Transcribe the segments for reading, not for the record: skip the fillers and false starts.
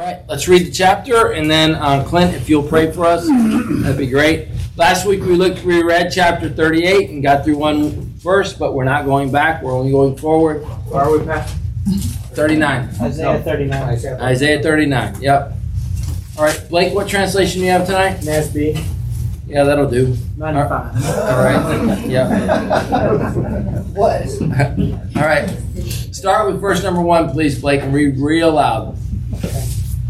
right, let's read the chapter, and then Clint, if you'll pray for us, that'd be great. Last week we read chapter 38 and got through one verse, but we're not going back. We're only going forward. Where are we, Pat? 39. Isaiah 39. Isaiah 39, yep. All right, Blake, what translation do you have tonight? NASB. Yeah, that'll do. 95. All right, yeah. What? All right, start with verse number 1, please, Blake, and read real loud. Okay.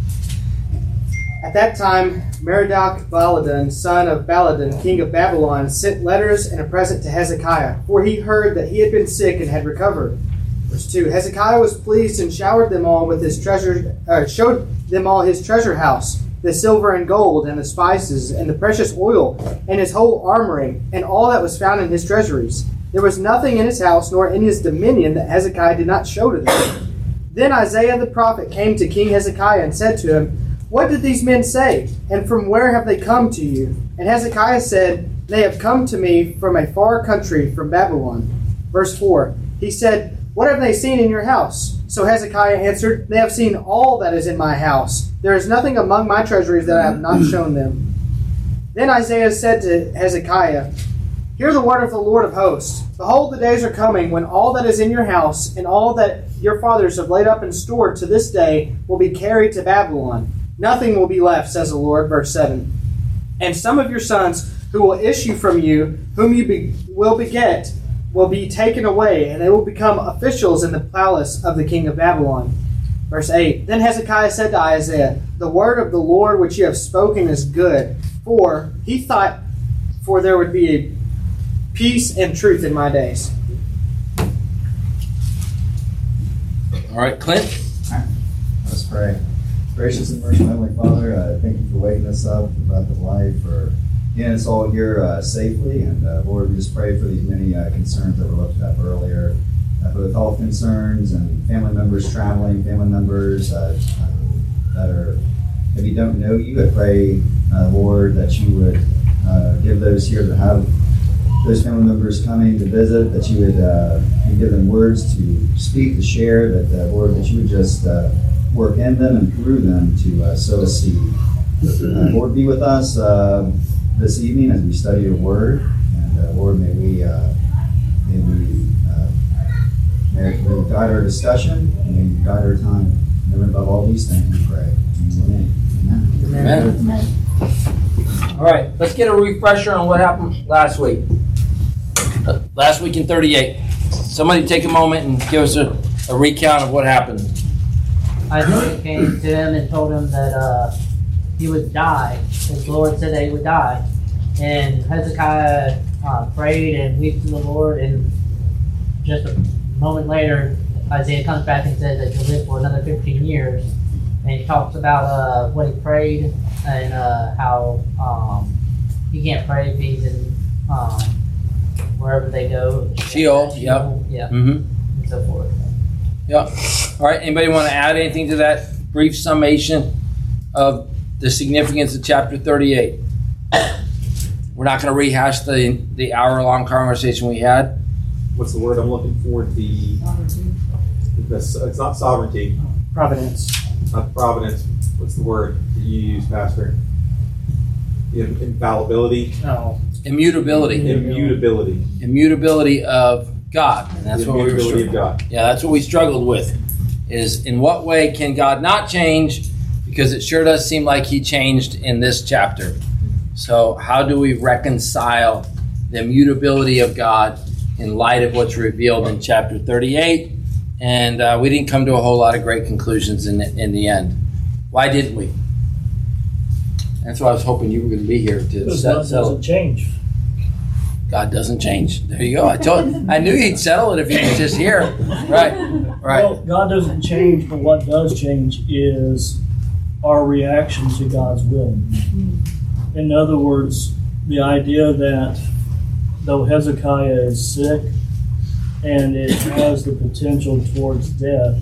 At that time, Merodach-Baladan, son of Baladan, king of Babylon, sent letters and a present to Hezekiah, for he heard that he had been sick and had recovered. Verse 2, Hezekiah was pleased and showered them all with his showed them all his treasure house, the silver and gold, and the spices, and the precious oil, and his whole armory, and all that was found in his treasuries. There was nothing in his house nor in his dominion that Hezekiah did not show to them. Then Isaiah the prophet came to King Hezekiah and said to him, What did these men say, and from where have they come to you? And Hezekiah said, They have come to me from a far country, from Babylon. Verse 4, he said, What have they seen in your house? So Hezekiah answered, They have seen all that is in my house. There is nothing among my treasuries that I have not shown them. Then Isaiah said to Hezekiah, Hear the word of the Lord of hosts. Behold, the days are coming when all that is in your house and all that your fathers have laid up and stored to this day will be carried to Babylon. Nothing will be left, says the Lord. Verse 7. And some of your sons who will issue from you, whom you will beget, will be taken away, and they will become officials in the palace of the king of Babylon. Verse 8. Then Hezekiah said to Isaiah, The word of the Lord which you have spoken is good, for he thought for there would be a peace and truth in my days. All right, Clint. All right. Let's pray. Gracious and merciful Heavenly Father, thank you for waking us up, the breath of life, for getting us all here safely. And Lord, we just pray for these many concerns that were lifted up earlier, both health concerns and family members traveling, family members that are maybe don't know you. I pray, Lord, that you would give those here that have those family members coming to visit, that you would give them words to speak, to share, that Lord, that you would just work in them and through them to sow a seed. Lord, be with us this evening as we study your word, and Lord, may we guide our discussion, and may you guide our time. And above all these things we pray. Amen. Amen. Amen. All right, let's get a refresher on what happened last week. Last week in 38. Somebody take a moment and give us a recount of what happened. Isaiah came to him and told him that he would die. His Lord said that he would die. And Hezekiah prayed and wept to the Lord, and just a moment later, Isaiah comes back and says that he'll live for another 15 years. And he talks about what he prayed and how he can't pray if he's in wherever they go. Sheol, yep. Yeah, Mm-hmm. and so forth. Yep. All right, anybody want to add anything to that brief summation of the significance of chapter 38? We're not going to rehash the hour-long conversation we had. What's the word I'm looking for? It's not sovereignty. Providence. Not providence. What's the word that you use, Pastor? Infallibility. No. Immutability. Immutability. Immutability of God. And that's The what immutability of God. Yeah, that's what we struggled with. Is in what way can God not change? Because it sure does seem like he changed in this chapter. So how do we reconcile the immutability of God in light of what's revealed in chapter 38? And we didn't come to a whole lot of great conclusions in the end. Why didn't we? That's why I was hoping you were going to be here to God doesn't change. God doesn't change. There you go. I knew he'd settle it if he was just here. Right. Well, God doesn't change, but what does change is our reaction to God's will. In other words, the idea that though Hezekiah is sick and it has the potential towards death,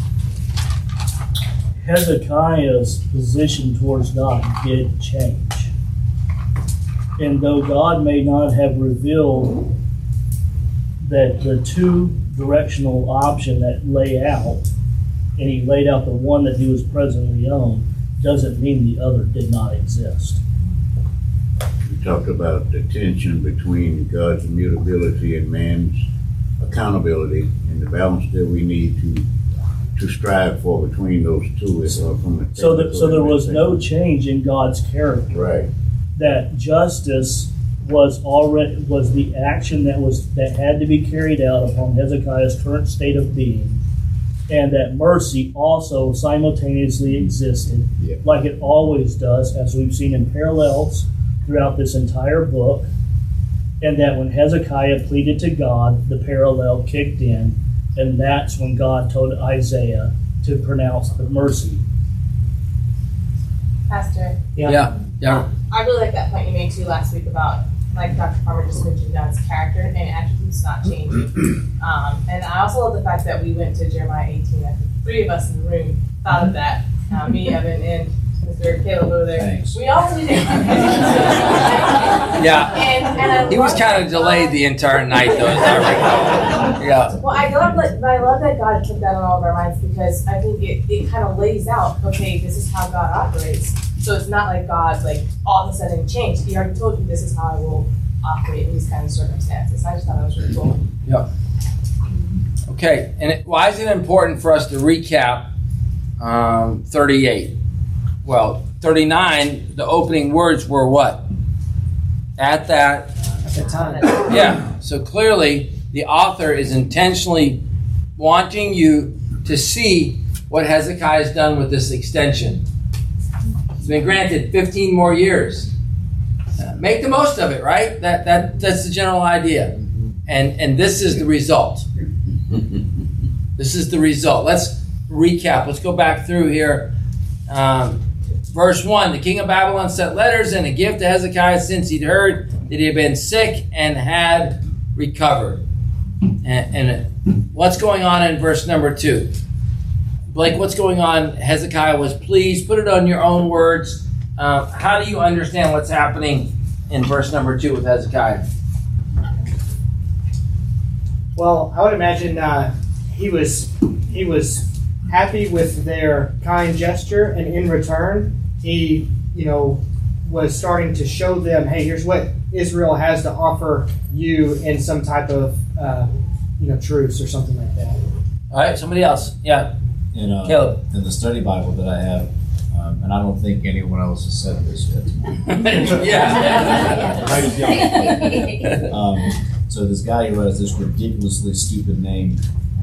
Hezekiah's position towards God did change. And though God may not have revealed that the two-directional option that lay out, and he laid out the one that he was presently on, doesn't mean the other did not exist. You talked about the tension between God's immutability and man's accountability, and the balance that we need to strive for between those two. So there was no change in God's character. Right. That justice was the action that had to be carried out upon Hezekiah's current state of being, and that mercy also simultaneously existed, like it always does, as we've seen in parallels throughout this entire book, and that when Hezekiah pleaded to God, the parallel kicked in, and that's when God told Isaiah to pronounce the mercy. Pastor, Yeah. I really like that point you made too last week about, like Dr. Palmer just mentioned, God's character and attributes not changing. And I also love the fact that we went to Jeremiah 18. I think 3 of us in the room thought of that. Me, Evan, and Mr. Caleb over there. Thanks. We all did it. Yeah. And I He was love kind of delayed the entire night, though. Is that right? Yeah. Well, I love that God put that on all of our minds, because I think it kind of lays out, okay, this is how God operates. So it's not like God, like, all of a sudden changed. He already told you this is how I will operate in these kind of circumstances. I just thought that was really cool. Yeah. Okay. And why is it important for us to recap 38? Well, 39, the opening words were what? At that time. Yeah, so clearly the author is intentionally wanting you to see what Hezekiah has done with this extension. He's been granted 15 more years. Make the most of it, right? That's the general idea. And this is the result. This is the result. Let's recap. Let's go back through here. Verse 1, the king of Babylon sent letters and a gift to Hezekiah since he'd heard that he had been sick and had recovered. And what's going on in verse number 2? Blake, what's going on? Hezekiah was pleased. Put it on your own words. How do you understand what's happening in verse number 2 with Hezekiah? Well, I would imagine he was happy with their kind gesture, and in return, he, was starting to show them, hey, here's what Israel has to offer you in some type of, truce or something like that. All right, somebody else. Yeah, Caleb. In the study Bible that I have, and I don't think anyone else has said this yet. Yeah. So this guy who has this ridiculously stupid name,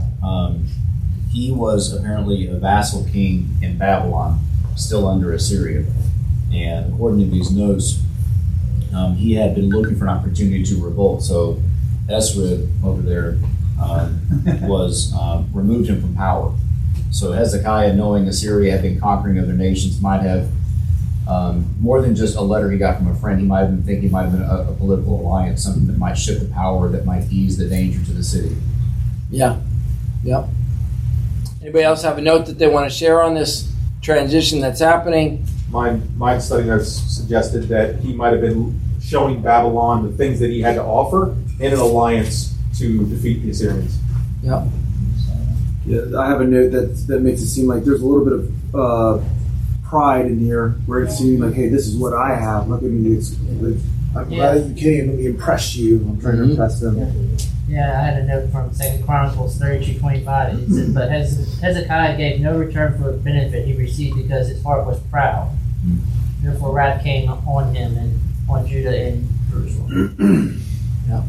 he was apparently a vassal king in Babylon, still under Assyria. And according to these notes, he had been looking for an opportunity to revolt. So Esra over there was removed him from power. So Hezekiah, knowing Assyria had been conquering other nations, might have, more than just a letter he got from a friend, he might have been thinking it might have been a political alliance, something that might shift the power, that might ease the danger to the city. Yeah. Yep. Anybody else have a note that they want to share on this transition that's happening? My study notes suggested that he might have been showing Babylon the things that he had to offer in an alliance to defeat the Assyrians. Yep. Yeah, I have a note that makes it seem like there's a little bit of pride in here, where it seems like, hey, this is what I have. Look at me. I'm glad that you came. Let me impress you. I'm trying to impress them. Yeah, I had a note from 2 Chronicles 32:25. It says, but Hezekiah gave no return for the benefit he received because his heart was proud. Therefore wrath came on him and on Judah and Jerusalem. Yeah.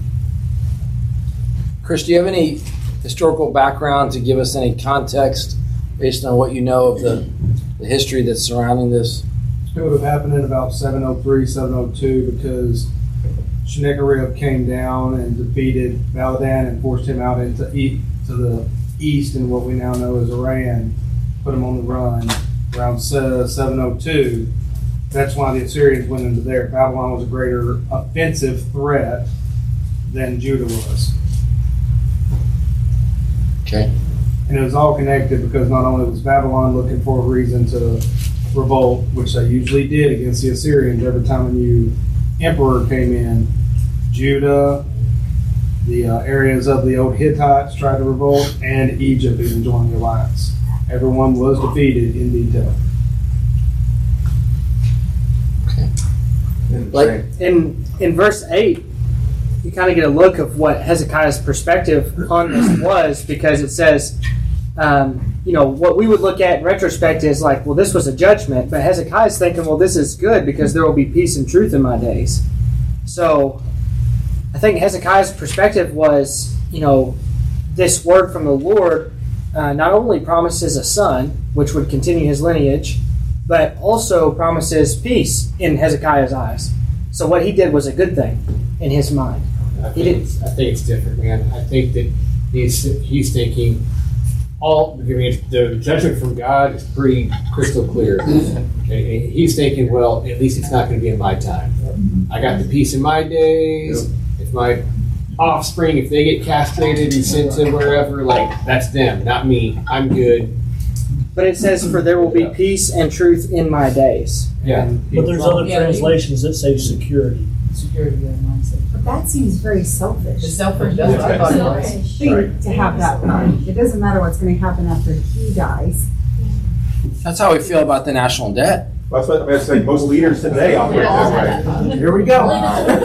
Chris, do you have any historical background to give us any context based on what you know of the history that's surrounding this? It would have happened in about 703, 702, because Sennacherib came down and defeated Baladan and forced him out to the east in what we now know as Iran, put him on the run around 702. That's why the Assyrians went into there. Babylon was a greater offensive threat than Judah was. Okay. And it was all connected because not only was Babylon looking for a reason to revolt, which they usually did against the Assyrians every time a new emperor came in, Judah, the areas of the old Hittites tried to revolt, and Egypt even joined the alliance. Everyone was defeated in detail. Like In verse 8, you kind of get a look of what Hezekiah's perspective on this was, because it says, what we would look at in retrospect is like, well, this was a judgment, but Hezekiah's thinking, well, this is good because there will be peace and truth in my days. So I think Hezekiah's perspective was, this word from the Lord not only promises a son, which would continue his lineage, but also promises peace in Hezekiah's eyes. So what he did was a good thing in his mind. I think it's different, man. I think that he's thinking the judgment from God is pretty crystal clear. Okay? He's thinking, well, at least it's not going to be in my time. I got the peace in my days. If my offspring, if they get castrated and sent to wherever, that's them, not me. I'm good. But it says, for there will be peace and truth in my days. Yeah. But there's other translations that say security. Security mindset. But that seems very selfish. It's selfish. That's what I thought it was. Thing to have that mind. It doesn't matter what's going to happen after he dies. that's how we feel about the national debt. That's what I'm saying. Most leaders today operate that way. Here we go.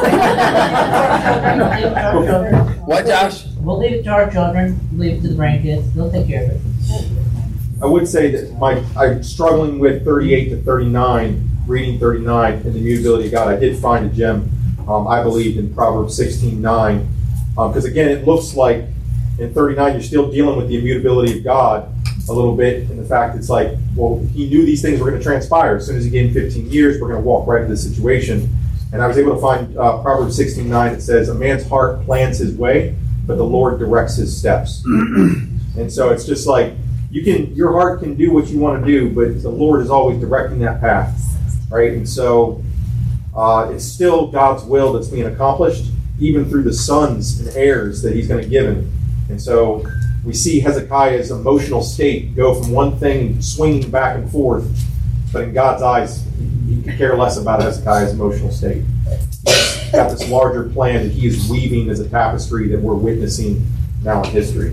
What, Josh? We'll leave it to our children, leave it to the grandkids, they'll take care of it. I would say that I'm struggling with 38 to 39, reading 39 and the immutability of God. I did find a gem, I believed, in Proverbs 16:9. Because again, it looks like in 39 you're still dealing with the immutability of God a little bit, in the fact it's like, well, he knew these things were going to transpire. As soon as he gave him 15 years, we're going to walk right into this situation. And I was able to find Proverbs 16:9 that says, a man's heart plans his way, but the Lord directs his steps. And so it's just like, your heart can do what you want to do, but the Lord is always directing that path, right? And so it's still God's will that's being accomplished, even through the sons and heirs that he's going to give him. And so we see Hezekiah's emotional state go from one thing swinging back and forth, but in God's eyes, he could care less about Hezekiah's emotional state. He's got this larger plan that he is weaving as a tapestry that we're witnessing now in history.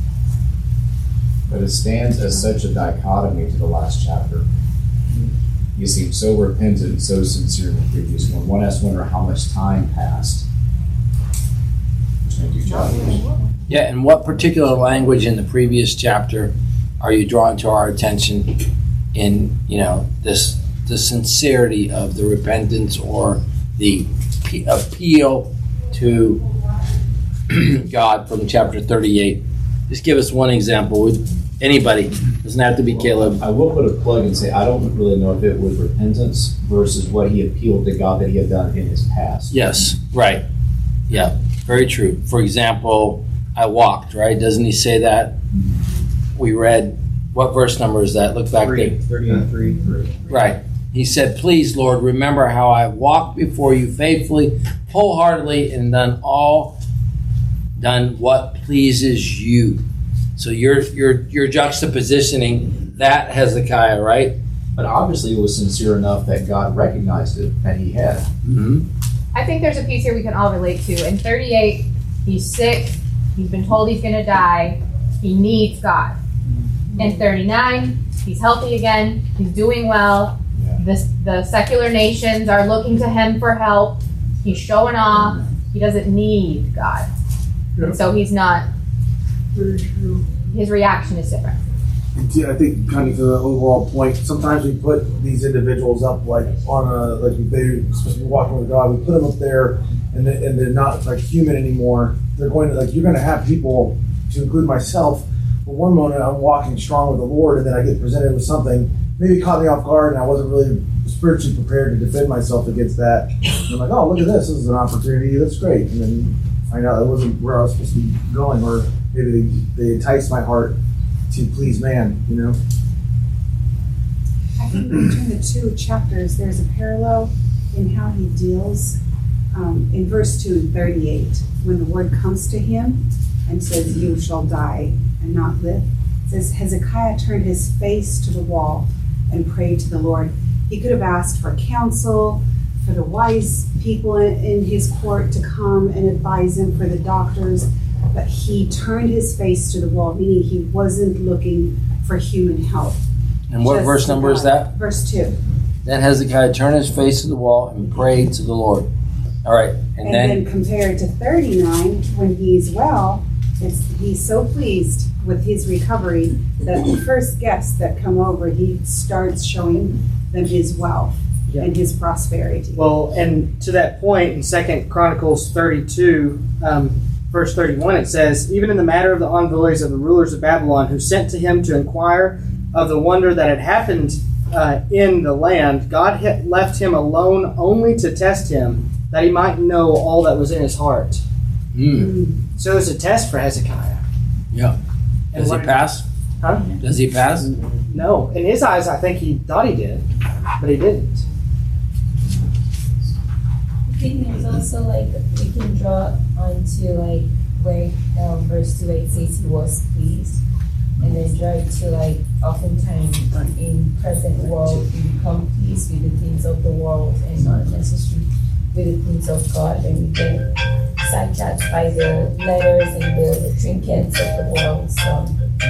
But it stands as such a dichotomy to the last chapter. He seemed so repentant, so sincere in the previous one. One has to wonder how much time passed between two chapters. Yeah, and what particular language in the previous chapter are you drawing to our attention in, the sincerity of the repentance or the appeal to God from chapter 38? Just give us one example. Anybody. Doesn't have to be Caleb. I will put a plug and say I don't really know if it was repentance versus what he appealed to God that he had done in his past. Yes, right. Yeah, very true. For example, I walked, right? Doesn't he say that? We read, what verse number is that? Look back there. 38:3. Right. He said, please, Lord, remember how I walked before you faithfully, wholeheartedly, and done what pleases you. So you're juxtapositioning that Hezekiah, right? But obviously it was sincere enough that God recognized it, and he had. Mm-hmm. I think there's a piece here we can all relate to. In 38, he's sick. He's been told he's going to die. He needs God. In 39, he's healthy again. He's doing well. Yeah. The secular nations are looking to him for help. He's showing off. He doesn't need God. Yeah. And so he's not. His reaction is different. I think, kind of to the overall point, sometimes we put these individuals up they're supposed to be walking with God. We put them up there, and they're not human anymore. They're going to you're going to have people, to include myself. For one moment, I'm walking strong with the Lord, and then I get presented with something maybe caught me off guard, and I wasn't really spiritually prepared to defend myself against that. And I'm like, oh, look at this! This is an opportunity. That's great. And then find out that wasn't where I was supposed to be going, or maybe they enticed my heart to please man, I think between the two chapters, there's a parallel in how he deals. In verse 2 and 38, when the word comes to him and says, you shall die and not live, it says, Hezekiah turned his face to the wall and prayed to the Lord. He could have asked for counsel, for the wise people in his court to come and advise him, for the doctors, but he turned his face to the wall, meaning he wasn't looking for human help. And what Just verse to number is God. that? Verse 2. Then Hezekiah turned his face to the wall and prayed to the Lord. All right, and then compared to 39, when he's well, he's so pleased with his recovery that the first guests that come over, he starts showing them his wealth and his prosperity. Well, and to that point, in 2 Chronicles 32, verse 31, it says, even in the matter of the envoys of the rulers of Babylon, who sent to him to inquire of the wonder that had happened in the land, God had left him alone only to test him, that he might know all that was in his heart. So it was a test for Hezekiah. Yeah. Does he pass? Huh? Does he pass? No. In his eyes, I think he thought he did, but he didn't. I think there's also we can draw onto where verse 2:8 says he was pleased, and then draw it to oftentimes in present world we become pleased with the things of the world and not necessarily with the things of God, and we get sidetracked by the letters and the trinkets of the world. So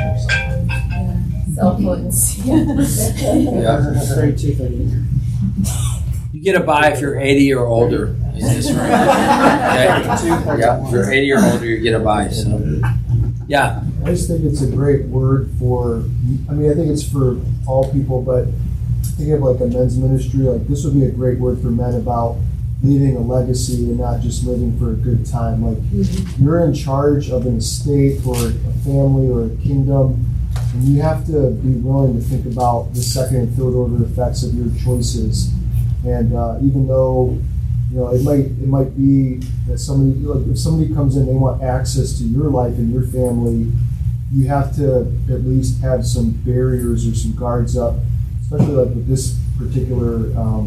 cell phones. Yeah. 32, 38. You get a buy if you're 80 or older. Is this right? Okay. Yeah, if you're 80 or older, you get a buy. So, yeah. I just think it's a great word for, I think it's for all people, but think of a men's ministry, this would be a great word for men about leaving a legacy and not just living for a good time. You're in charge of an estate or a family or a kingdom, and you have to be willing to think about the second and third order effects of your choices. And even though it might be that somebody, if somebody comes in, they want access to your life and your family, you have to at least have some barriers or some guards up, especially with this particular,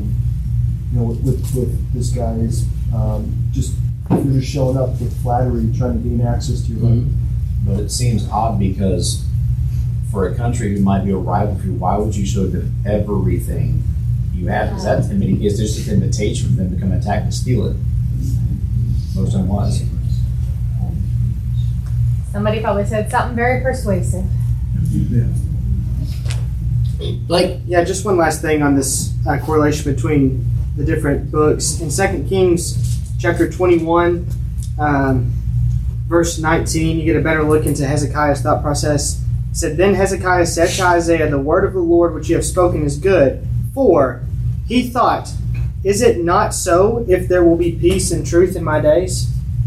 with this guy's just you're just showing up with flattery, trying to gain access to your life. But it seems odd because for a country who might be a rival for you, why would you show them everything you have? Because that's, it's just an invitation for them to come attack and steal it. Most of them was. Somebody probably said something very persuasive. Just one last thing on this correlation between the different books. In 2 Kings chapter 21, verse 19, you get a better look into Hezekiah's thought process. It said, then Hezekiah said to Isaiah, the word of the Lord which you have spoken is good, for he thought, is it not so if there will be peace and truth in my days?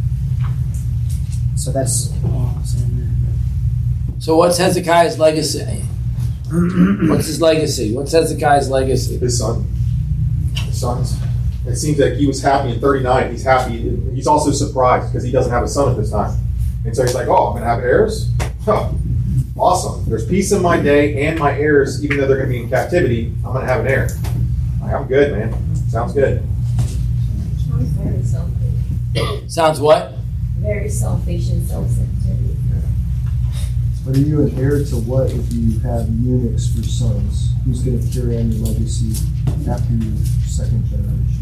So that's all I'm saying there. So what's Hezekiah's legacy? What's his legacy? What's Hezekiah's legacy? His son. His sons. It seems like he was happy in 39. He's happy. He's also surprised because he doesn't have a son at this time. And so he's like, oh, I'm going to have heirs? Huh. Awesome. There's peace in my day and my heirs, even though they're going to be in captivity, I'm going to have an heir. I'm good, man. Sounds good. Sounds very selfish. Sounds what? Very selfish and self-centered. But are you an heir to what if you have eunuchs for sons? Who's going to carry on your legacy after your second generation?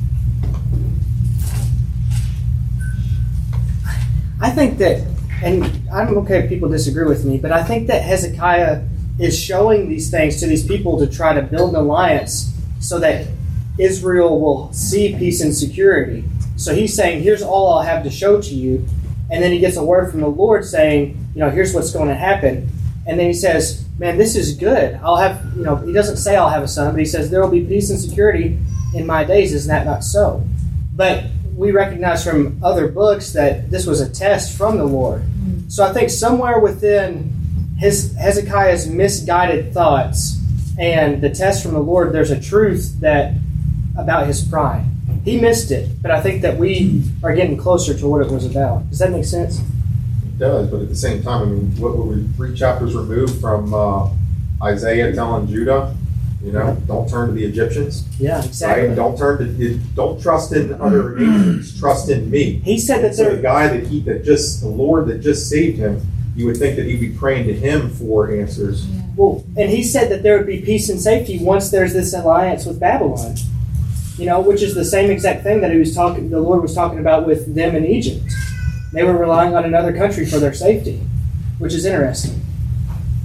I think that, and I'm okay if people disagree with me, but I think that Hezekiah is showing these things to these people to try to build an alliance so that Israel will see peace and security. So he's saying, here's all I'll have to show to you. And then he gets a word from the Lord saying, here's what's going to happen. And then he says, man, this is good. I'll have, he doesn't say I'll have a son, but he says there will be peace and security in my days. Isn't that not so? But we recognize from other books that this was a test from the Lord. So I think somewhere within Hezekiah's misguided thoughts and the test from the Lord, there's a truth about his pride. He missed it, but I think that we are getting closer to what it was about. Does that make sense? It does, but at the same time, what were we 3 chapters removed from Isaiah telling Judah, don't turn to the Egyptians. Yeah, exactly. Right? Don't trust in other nations. Trust in me. He said that the guy the Lord that just saved him, you would think that he'd be praying to him for answers. Yeah. Well, and he said that there would be peace and safety once there's this alliance with Babylon. Which is the same exact thing that the Lord was talking about with them in Egypt. They were relying on another country for their safety, which is interesting.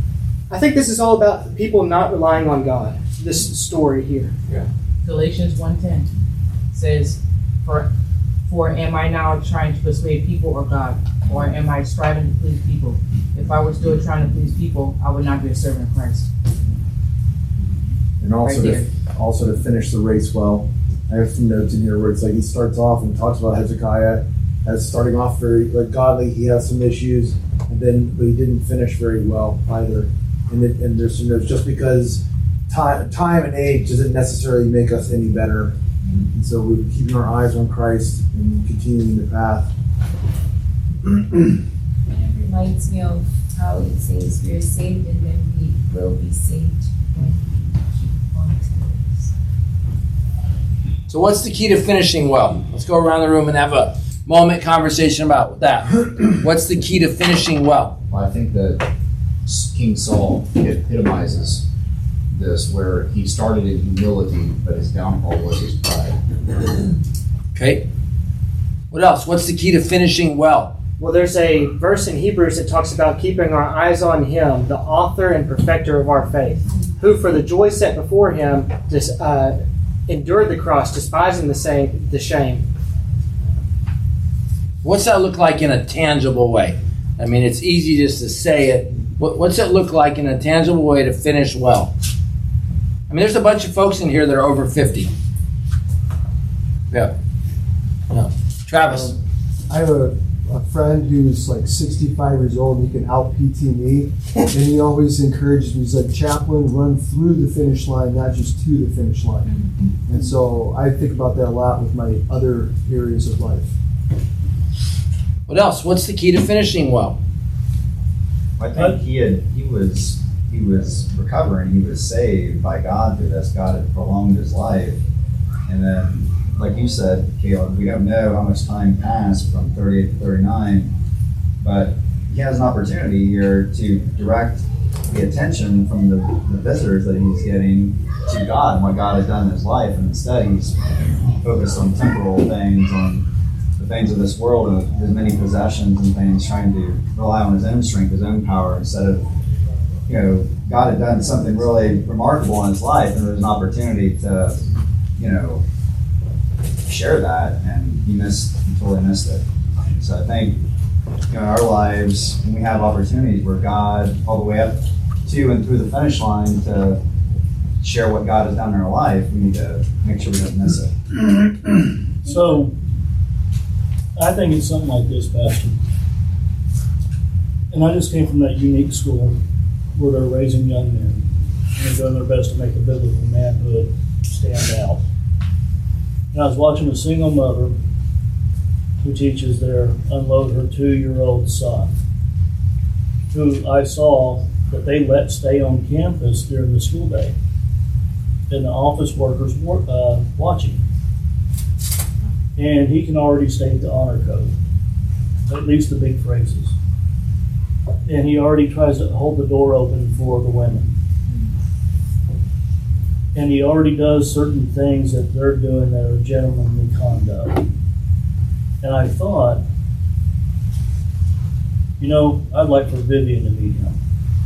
I think this is all about people not relying on God. This story here. Galatians 1:10 says, For am I now trying to persuade people or God? Or am I striving to please people? If I were still trying to please people, I would not be a servant of Christ. And also to finish the race well. I have some notes in here where it's like he starts off and talks about Hezekiah as starting off very godly. He has some issues, but he didn't finish very well either. And there's some notes just because time and age doesn't necessarily make us any better. And so we're keeping our eyes on Christ and continuing the path. It reminds me of how it says we are saved and then we will be saved when we keep on to this. So what's the key to finishing well? Let's go around the room and have a moment conversation about that. What's the key to finishing well? Well, I think that King Saul epitomizes this, where he started in humility, but his downfall was his pride. Okay. What else? What's the key to finishing well? Well, there's a verse in Hebrews that talks about keeping our eyes on Him, the author and perfecter of our faith, who for the joy set before Him endured the cross, despising the shame. What's that look like in a tangible way? I mean, it's easy just to say it. What's it look like in a tangible way to finish well? I mean, there's a bunch of folks in here that are over 50. Yeah. Travis. I have a friend who's like 65 years old and he can out PT me, and he always encourages me. He's like, Chaplain, run through the finish line, not just to the finish line. And so I think about that a lot with my other areas of life. What else? What's the key to finishing well? I think he was recovering. He was saved by God through this. God had prolonged his life, and then, like you said, Caleb, we don't know how much time passed from 38 to 39, but he has an opportunity here to direct the attention from the visitors that he's getting to God and what God has done in his life, and instead he's focused on temporal things, on the things of this world, of his many possessions and things, trying to rely on his own strength, his own power, instead of, God had done something really remarkable in his life, and there was an opportunity to, share that, and he totally missed it. So I think, in our lives, when we have opportunities where God, all the way up to and through the finish line, to share what God has done in our life, we need to make sure we don't miss it. So, I think it's something like this, Pastor. And I just came from that unique school where they're raising young men and they're doing their best to make the biblical manhood stand out. And I was watching a single mother who teaches their unload her 2-year-old son, who I saw that they let stay on campus during the school day, and the office workers watching. And he can already state the honor code, at least the big phrases. And he already tries to hold the door open for the women. And he already does certain things that they're doing that are gentlemanly conduct. And I thought, I'd like for Vivian to meet him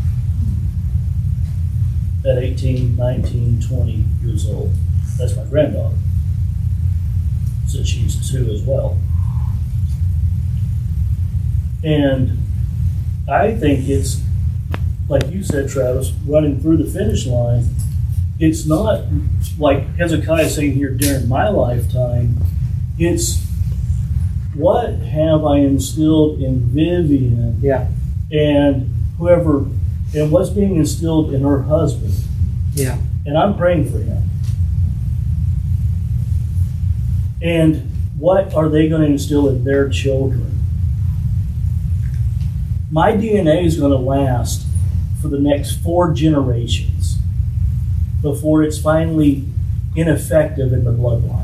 at 18, 19, 20 years old. That's my granddaughter, since she's 2 as well. And I think it's, like you said, Travis, running through the finish line. It's not like Hezekiah saying here during my lifetime. It's what have I instilled in Vivian and whoever, and what's being instilled in her husband. Yeah. And I'm praying for him. And what are they going to instill in their children? My DNA is going to last for the next 4 generations before it's finally ineffective in the bloodline.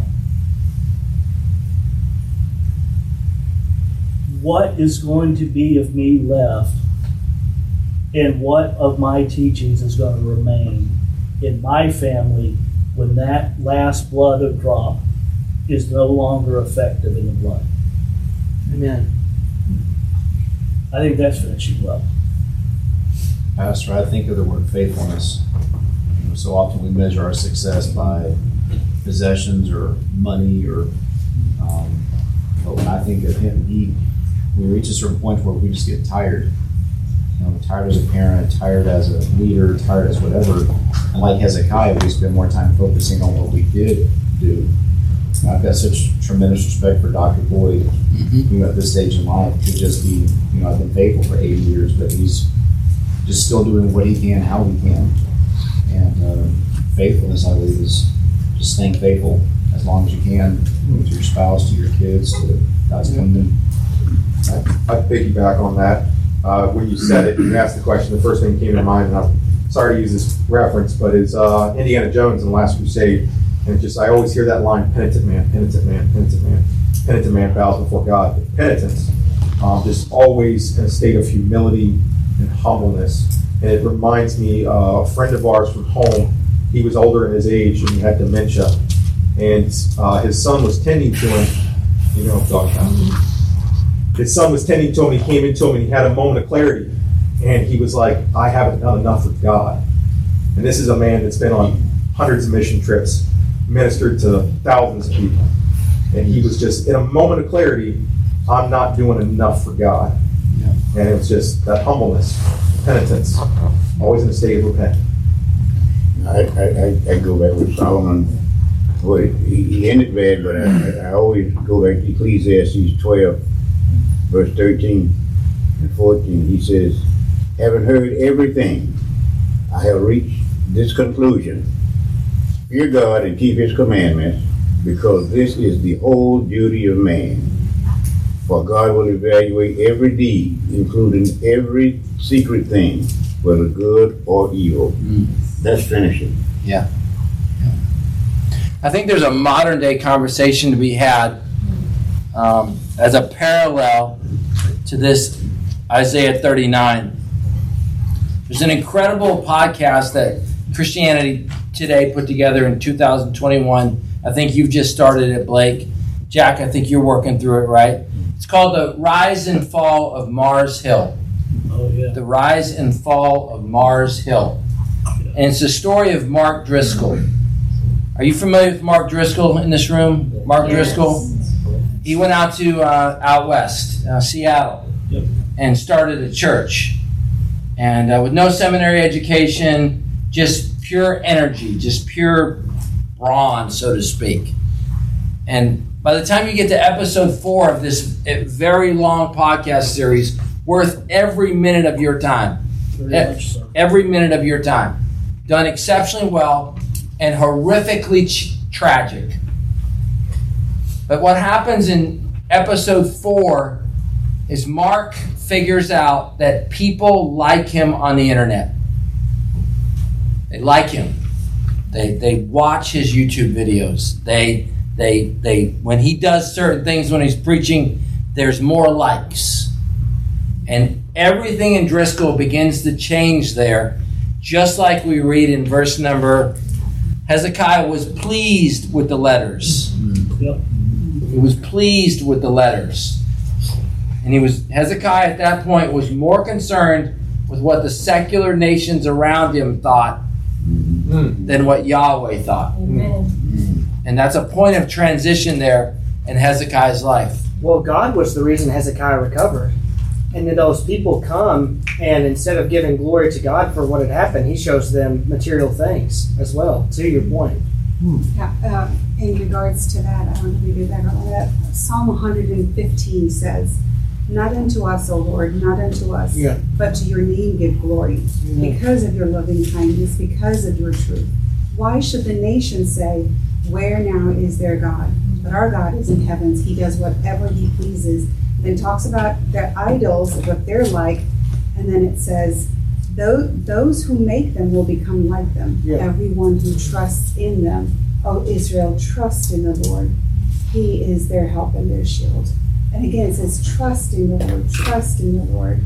What is going to be of me left, and what of my teachings is going to remain in my family when that last blood drop is no longer effective in the blood? Amen. I think that's finishing well. Pastor, I think of the word faithfulness. So often we measure our success by possessions or money, or but when I think of him, we reach a certain point where we just get tired. Tired as a parent, tired as a leader, tired as whatever. And like Hezekiah, we spend more time focusing on what we did do. I've got such tremendous respect for Dr. Boyd, at this stage in life, to just be, I've been faithful for 80 years, but he's just still doing what he can, how he can. And faithfulness, I believe, is just staying faithful as long as you can with your spouse, to your kids, to God's kingdom. I piggyback on that. When you said it, you asked the question, the first thing that came to mind, and I'm sorry to use this reference, but is Indiana Jones in The Last Crusade. And I always hear that line, penitent man, penitent man, penitent man. Penitent man bows before God. But penitence, just always in a state of humility and humbleness. And it reminds me, a friend of ours from home, he was older in his age and he had dementia. And his son was tending to him. You know what I'm talking about. His son was tending to him, he came into him and he had a moment of clarity. And he was like, I haven't done enough with God. And this is a man that's been on hundreds of mission trips, ministered to thousands of people. And he was just, in a moment of clarity, I'm not doing enough for God. Yeah. And it was just that humbleness, penitence, always in a state of repentance. I go back with Solomon. Well, he ended bad, but I always go back to Ecclesiastes 12, verse 13 and 14. He says, having heard everything, I have reached this conclusion. Fear God and keep his commandments, because this is the whole duty of man. For God will evaluate every deed, including every secret thing, whether good or evil. That's finishing. Yeah. I think there's a modern day conversation to be had as a parallel to this Isaiah 39. There's an incredible podcast that Christianity Today put together in 2021. I think you've just started it, Blake. Jack, I think you're working through it, right? It's called The Rise and Fall of Mars Hill. Oh, yeah. The Rise and Fall of Mars Hill. And it's the story of Mark Driscoll. Are you familiar with Mark Driscoll in this room? Mark Driscoll? He went out to out west, Seattle, and started a church. And with no seminary education, just pure energy, just pure brawn, so to speak. And by the time you get to episode 4 of this very long podcast series, worth every minute of your time. Very much so. Every minute of your time. Done exceptionally well and horrifically tragic. But what happens in episode 4 is Mark figures out that people like him on the internet. They like him. They watch his YouTube videos. They when he does certain things, when he's preaching, there's more likes. And everything in Driscoll begins to change there, just like we read in verse number, Hezekiah was pleased with the letters. Yep. He was pleased with the letters. And Hezekiah at that point was more concerned with what the secular nations around him thought than what Yahweh thought. Amen. And that's a point of transition there in Hezekiah's life. Well, God was the reason Hezekiah recovered. And then those people come, and instead of giving glory to God for what had happened, he shows them material things as well, to your point. Yeah, in regards to that, I want to read it back on that. Psalm 115 says, not unto us, O Lord, not unto us, but to your name give glory, because of your loving kindness, because of your truth. Why should the nations say, where now is their God? But our God is in heavens. He does whatever he pleases. Then talks about their idols, what they're like, and then it says, those who make them will become like them. Everyone who trusts in them. O Israel, trust in the Lord. He is their help and their shield. And again, it says, trust in the Lord, trust in the Lord.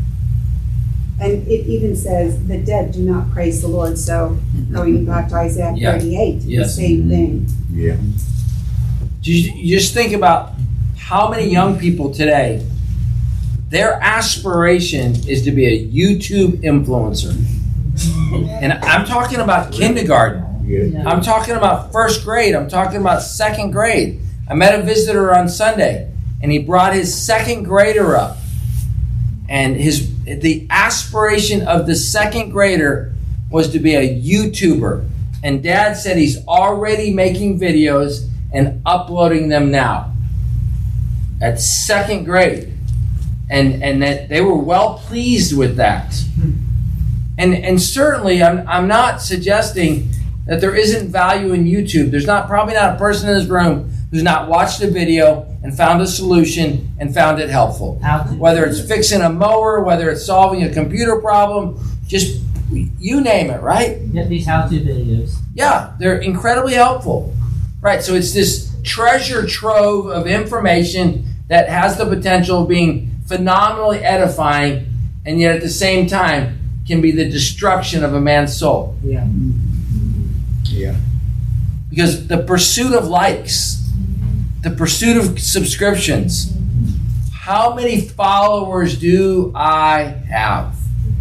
And it even says, the dead do not praise the Lord. So going back to Isaiah 38, the same thing. Yeah. You just think about how many young people today, their aspiration is to be a YouTube influencer. And I'm talking about kindergarten. I'm talking about first grade. I'm talking about second grade. I met a visitor on Sunday, and he brought his second grader up. And the aspiration of the second grader was to be a YouTuber. And Dad said he's already making videos and uploading them now. At second grade. And that they were well pleased with that. And certainly I'm not suggesting that there isn't value in YouTube. There's probably not a person in this room who's not watched a video and found a solution and found it helpful. Whether it's fixing a mower, whether it's solving a computer problem, just you name it, right? Yeah, these how-to videos. Yeah, they're incredibly helpful. Right, so it's this treasure trove of information that has the potential of being phenomenally edifying, and yet at the same time can be the destruction of a man's soul. Yeah. Yeah. Because the pursuit of likes, the pursuit of subscriptions, how many followers do I have?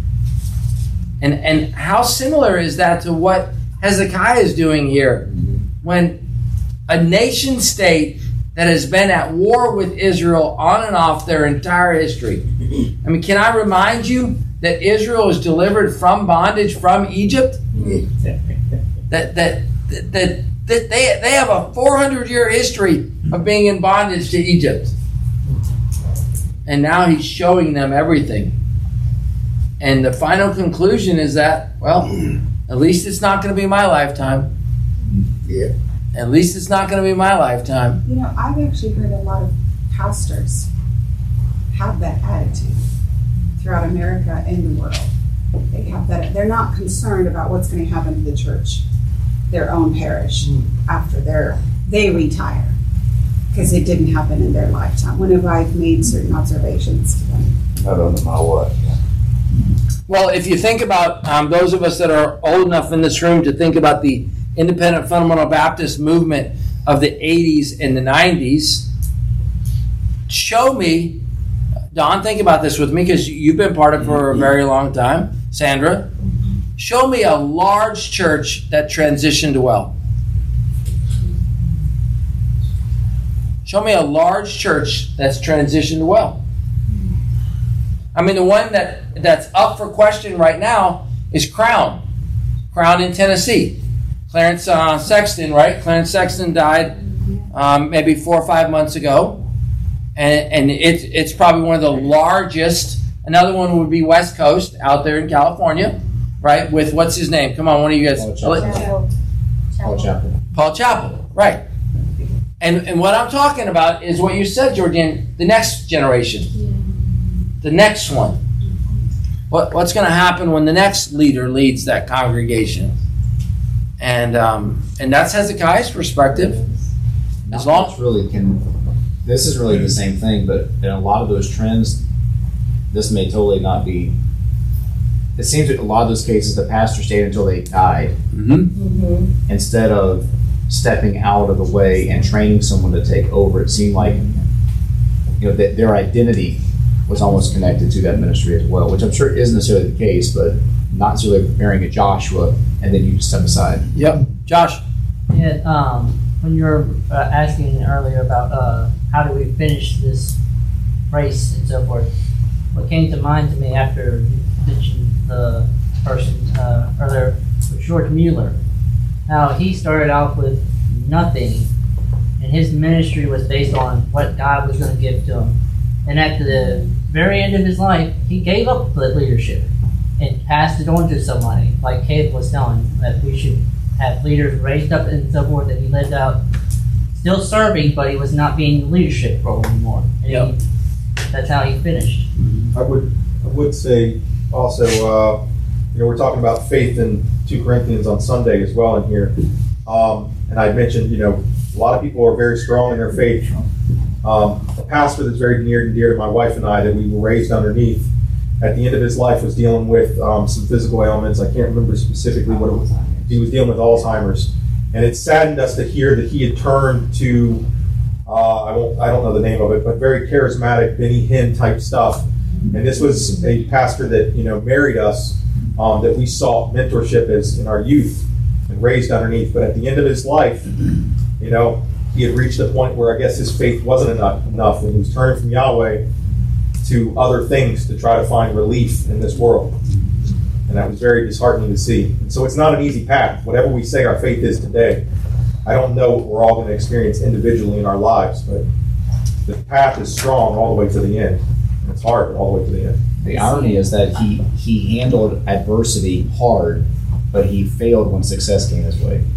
And how similar is that to what Hezekiah is doing here? When a nation state that has been at war with Israel on and off their entire history. I mean, can I remind you that Israel was delivered from bondage from Egypt? That they have a 400-year history of being in bondage to Egypt. And now he's showing them everything. And the final conclusion is that, well, at least it's not going to be my lifetime. Yeah. At least it's not going to be my lifetime. You know, I've actually heard a lot of pastors have that attitude throughout America and the world. They have that. They're not concerned about what's going to happen to the church, their own parish, after they retire, because it didn't happen in their lifetime. Whenever I've made certain observations to them. Not under my watch. Well, if you think about those of us that are old enough in this room to think about the Independent Fundamental Baptist movement of the 80s and the 90s, show me, Don, think about this with me because you've been part of it for a very long time. Sandra, show me a large church that transitioned well. Show me a large church that's transitioned well. I mean, the one that's up for question right now is Crown in Tennessee. Clarence Sexton, right? Clarence Sexton died maybe 4 or 5 months ago. And it's probably one of the largest. Another one would be West Coast out there in California, right? With what's his name? Come on, one of you guys. Paul Chappell. Paul Chappell, right. And what I'm talking about is what you said, Jordan, the next generation. The next one. What's going to happen when the next leader leads that congregation? And that's Hezekiah's perspective. As long this is really the same thing, but in a lot of those trends, this may totally not be. It seems that a lot of those cases, the pastor stayed until they died, instead of stepping out of the way and training someone to take over. It seemed like that their identity was almost connected to that ministry as well, which I'm sure isn't necessarily the case, but not necessarily preparing a Joshua and then you step aside. Yep, Josh. Yeah, when you were asking earlier about how do we finish this race and so forth, what came to mind to me after you mentioned the person earlier was George Mueller. How he started off with nothing, and his ministry was based on what God was going to give to him. And at the very end of his life, he gave up the leadership and passed it on to somebody, like Caleb was telling, that we should have leaders raised up and so forth, that he lived out still serving, but he was not being in the leadership role anymore. And that's how he finished. I would say also, we're talking about faith in 2 Corinthians on Sunday as well in here. And I mentioned, a lot of people are very strong in their faith. A pastor that's very near and dear to my wife and I that we were raised underneath, at the end of his life was dealing with some physical ailments. I can't remember specifically what it was. He was dealing with Alzheimer's. And it saddened us to hear that he had turned to, I don't know the name of it, but very charismatic Benny Hinn type stuff. And this was a pastor that, married us, that we saw mentorship as in our youth and raised underneath. But at the end of his life, he had reached a point where I guess his faith wasn't enough, and he was turning from Yahweh to other things to try to find relief in this world. And that was very disheartening to see. And so it's not an easy path. Whatever we say our faith is today, I don't know what we're all going to experience individually in our lives, but the path is strong all the way to the end. And it's hard all the way to the end. The irony is that he handled adversity hard, but he failed when success came his way.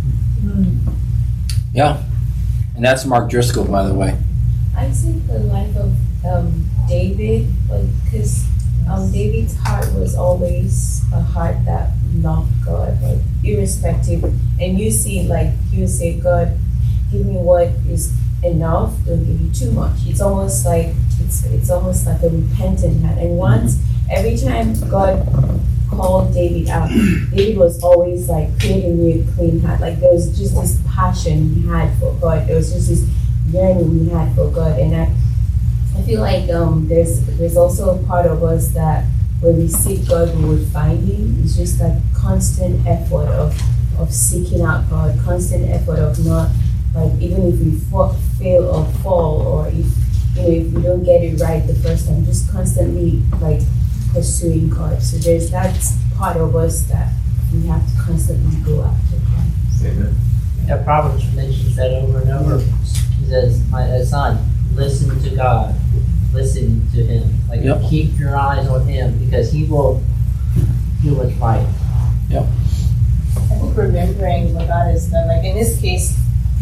Yeah. And that's Mark Driscoll, by the way. I think the life of David, because David's heart was always a heart that loved God, irrespective. And you see, he would say, God, give me what is enough, don't give you too much. It's almost like a repentant heart. And every time God called David out, David was always creating me a clean heart. There was just this passion he had for God. There was just this yearning he had for God. And I feel like there's also a part of us that when we seek God, we would find Him. It's just constant effort of seeking out God, constant effort of not, even if we fail or fall, or if we don't get it right the first time, just constantly pursuing God. So there's that part of us that we have to constantly go after God. Amen. Yeah, Proverbs mentions that over and over. He says, "My son, listen to God, listen to Him. Keep your eyes on Him, because He will do what's right." Yep. I think remembering what God has done, in this case,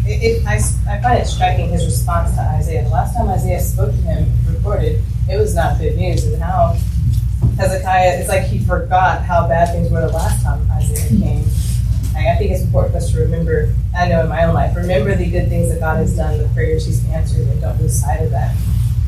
I find it striking his response to Isaiah. The last time Isaiah spoke to him, recorded, it was not good news. And how Hezekiah, it's like he forgot how bad things were the last time Isaiah came. I think it's important for us to remember, I know in my own life, remember the good things that God has done, the prayers He's answered, and don't lose sight of that.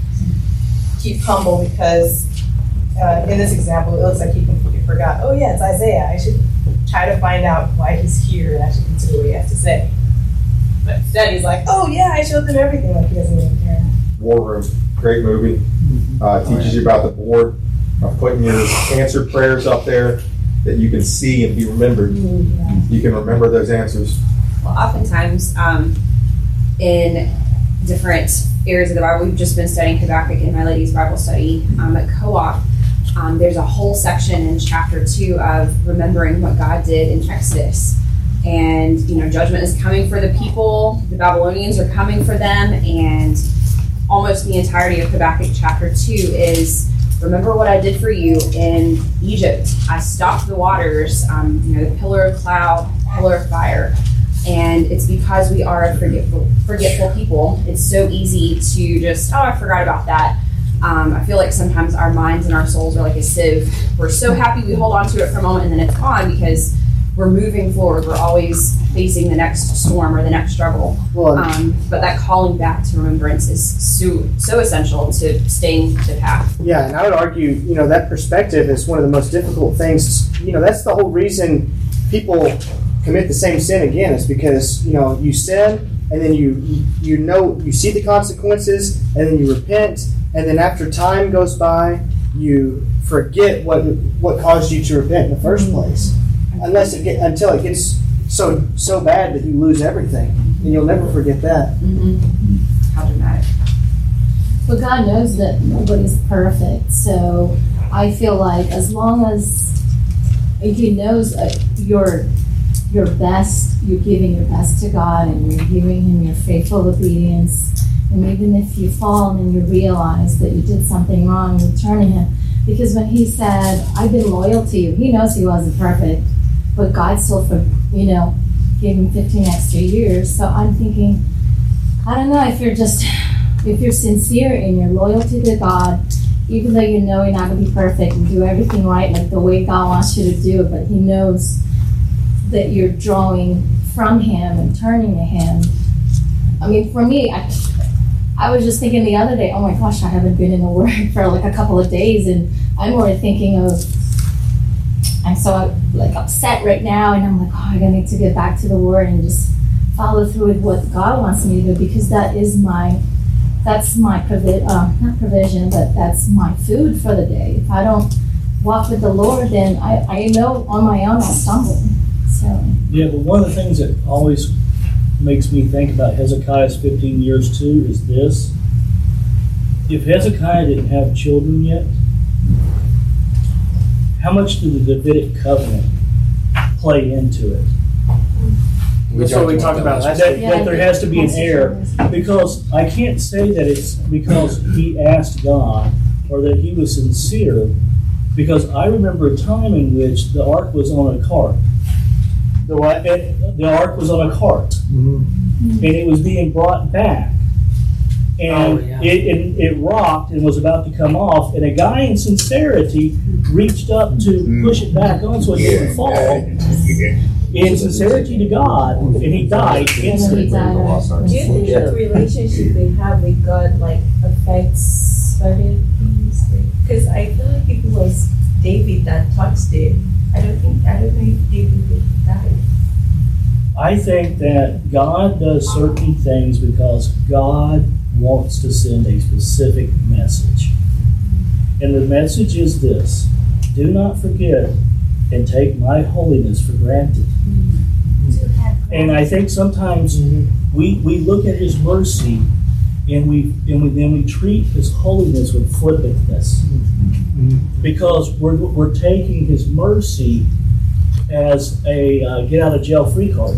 Keep humble, because in this example, it looks like he forgot, oh yeah, it's Isaiah. I should try to find out why he's here and actually consider what he has to say. But instead he's like, oh yeah, I showed them everything, he doesn't even care. War Room, great movie. Teaches you about the board of putting your answered prayers up there that you can see and be remembered. You can remember those answers. Well, oftentimes in different areas of the Bible, we've just been studying Habakkuk in my ladies' Bible study at Co-op. There's a whole section in chapter 2 of remembering what God did in Exodus. And, judgment is coming for the people. The Babylonians are coming for them. And almost the entirety of Habakkuk chapter 2 is, remember what I did for you in Egypt. I stopped the waters, the pillar of cloud, pillar of fire. And it's because we are a forgetful people. It's so easy to just, I forgot about that. I feel like sometimes our minds and our souls are like a sieve. We're so happy we hold on to it for a moment and then it's gone because we're moving forward. We're always facing the next storm or the next struggle. But that calling back to remembrance is so essential to staying to path. Yeah, and I would argue, that perspective is one of the most difficult things. That's the whole reason people commit the same sin again, is because, you sin and then you see the consequences and then you repent, and then after time goes by, you forget what caused you to repent in the first place. Until it gets so bad that you lose everything, and you'll never forget that. How dramatic! But God knows that nobody's perfect, so I feel like as long as He knows your best, you're giving your best to God, and you're giving Him your faithful obedience. And even if you fall and you realize that you did something wrong, you turn to Him. Because when He said, I've been loyal to you, He knows He wasn't perfect. But God still, gave Him 15 extra years. So I'm thinking, I don't know, if you're sincere in your loyalty to God, even though you know you're not going to be perfect and do everything right like the way God wants you to do it, but He knows that you're drawing from Him and turning to Him. For me, I was just thinking the other day, oh my gosh, I haven't been in the Word for a couple of days, and I'm more thinking of, I'm so upset right now, and I'm like, oh, I need to get back to the Word and just follow through with what God wants me to do, because that is my that's my not provision, but that's my food for the day. If I don't walk with the Lord, then I know on my own I'll stumble. So Yeah, but one of the things that always makes me think about Hezekiah's 15 years too is this. If Hezekiah didn't have children yet, how much did the Davidic covenant play into it? That's what we talked about last week. That there has to be an heir. Because I can't say that it's because he asked God or that he was sincere, because I remember a time in which the ark was on a cart. The what? The ark was on a cart. And it was being brought back. And it rocked and was about to come off, and a guy in sincerity reached up to push it back on so it didn't fall. In sincerity to God, and he died instantly. Do you think the relationship they have with God like affects certain things? Because I feel like if it was David that touched it, I don't know if David would die. I think that God does certain things because God wants to send a specific message. And the message is this: do not forget and take my holiness for granted. And I think sometimes we look at his mercy and then we treat his holiness with flippantness. Because we're taking his mercy as a get out of jail free card.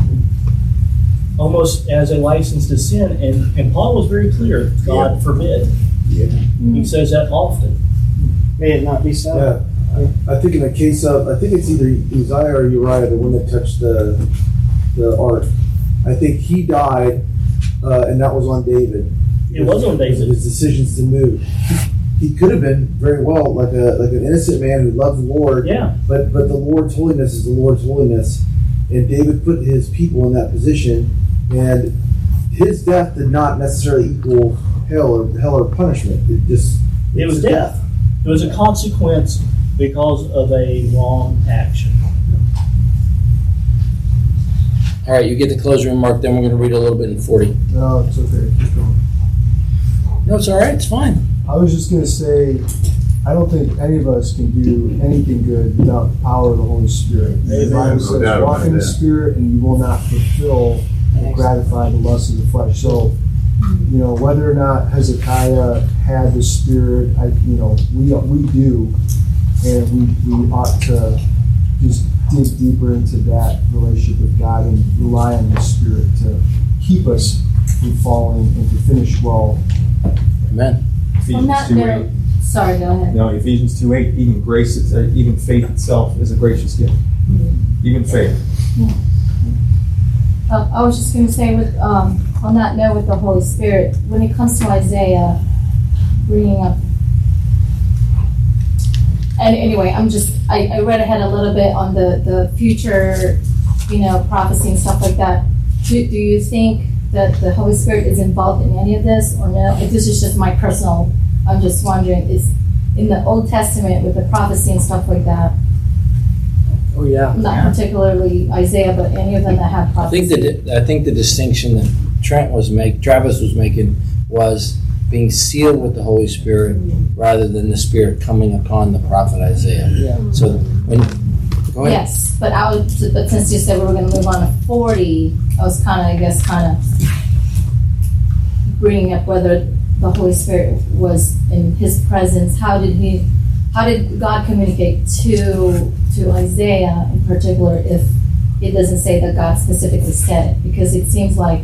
Almost as a license to sin, and Paul was very clear, God forbid. Yeah. He says that often. May it not be so. Yeah. I think in the case of, I think it's either Uzziah or Uriah, the one that touched the ark. I think he died, and that was on David. It was on David. His decisions to move. He could have been very well like an innocent man who loved the Lord. Yeah. But the Lord's holiness is the Lord's holiness, and David put his people in that position, and his death did not necessarily equal hell or punishment. It was death. It was a consequence because of a wrong action. All right, you get the closing remark, then we're going to read a little bit in 40. No, it's okay. Keep going. No, it's all right. It's fine. I was just going to say, I don't think any of us can do anything good without the power of the Holy Spirit. The Bible says, walk in the Spirit and you will not fulfill or gratify the lust of the flesh. So, whether or not Hezekiah had the Spirit, we do, and we ought to just dig deeper into that relationship with God and rely on the Spirit to keep us from falling and to finish well. Amen. On that note, sorry, go ahead. No, Ephesians 2:8, even grace, even faith itself is a gracious gift. Even faith. Yeah. I was just going to say, with on that note with the Holy Spirit, when it comes to Isaiah, bringing up, and anyway, I read ahead a little bit on the future, prophecy and stuff like that. Do you think that the Holy Spirit is involved in any of this, or no? If this is just my personal, I'm just wondering, is in the Old Testament with the prophecy and stuff like that? Oh yeah. Not particularly Isaiah, but any of them that have prophecy. I think the distinction that Travis was making was being sealed with the Holy Spirit rather than the Spirit coming upon the prophet Isaiah. Yeah. So go ahead. Yes, but since you said we were going to move on to 40, I was kind of bringing up whether the Holy Spirit was in His presence. How did God communicate to Isaiah in particular if it doesn't say that God specifically said it? Because it seems like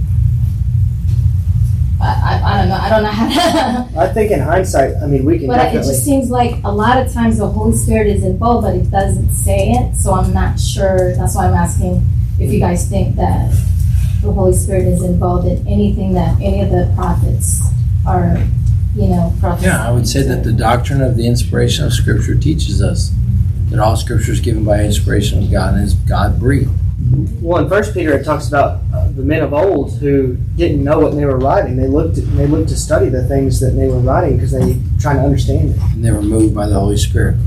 I don't know how to. I think in hindsight, we can But definitely. it just seems like a lot of times the Holy Spirit is involved, but it doesn't say it. So I'm not sure. That's why I'm asking if you guys think that the Holy Spirit is involved in anything that any of the prophets are, prophets. Yeah, I would say that the doctrine of the inspiration of Scripture teaches us that all Scripture is given by inspiration of God and is God-breathed. Well, in 1 Peter, it talks about the men of old who didn't know what they were writing. They looked to study the things that they were writing because they were trying to understand it. And they were moved by the Holy Spirit.